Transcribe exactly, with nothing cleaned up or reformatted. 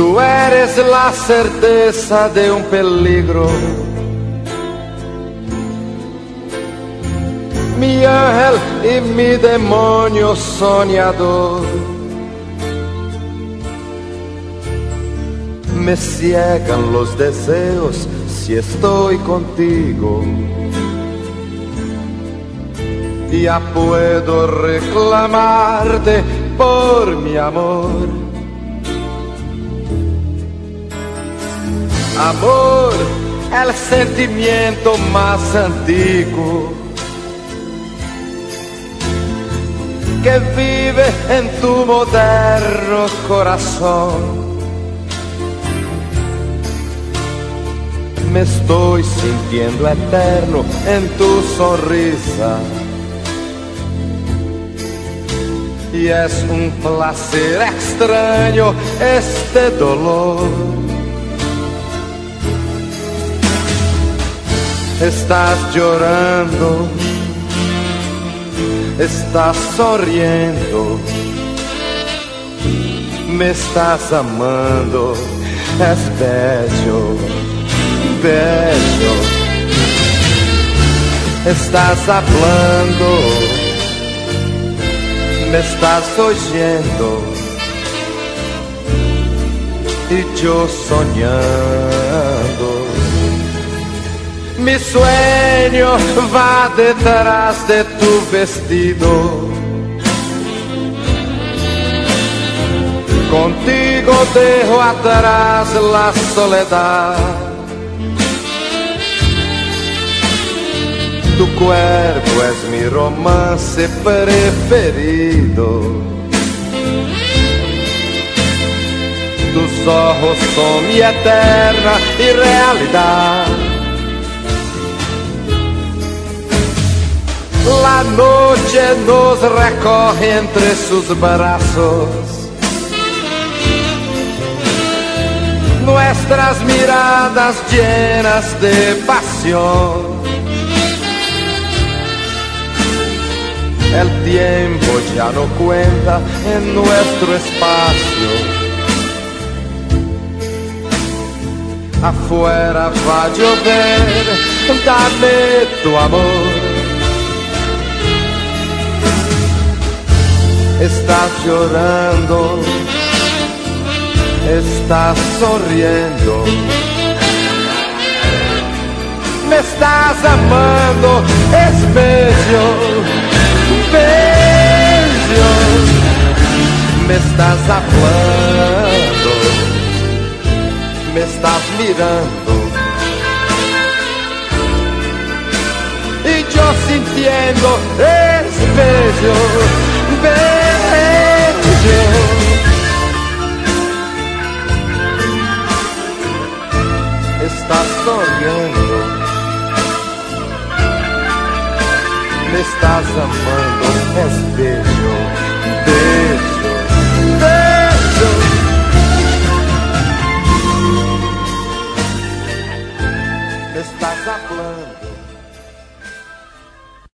Tú eres la certeza de un peligro, mi ángel y mi demonio soñador. Me ciegan los deseos si estoy contigo. Ya puedo reclamarte por mi amor. Amor, el sentimiento más antiguo que vive en tu moderno corazón. Me estoy sintiendo eterno en tu sonrisa y es un placer extraño este dolor. Estás llorando, estás sonriendo, me estás amando, es bello, bello. Estás hablando, me estás oyendo y yo soñando. Mi sueño va detrás de tu vestido. Contigo dejo atrás la soledad. Tu cuerpo es mi romance preferido. Tus ojos son mi eterna irrealidad. La noche nos recoge entre sus brazos. Nuestras miradas llenas de pasión. El tiempo ya no cuenta en nuestro espacio. Afuera va a llover, dame tu amor. Estás llorando, estás sonriendo, me estás amando, es bello, bello. Me estás hablando, me estás mirando y yo sintiendo, es bello, bello. Estás sonriendo, me estás amando, es bello, bello, bello. Me estás hablando.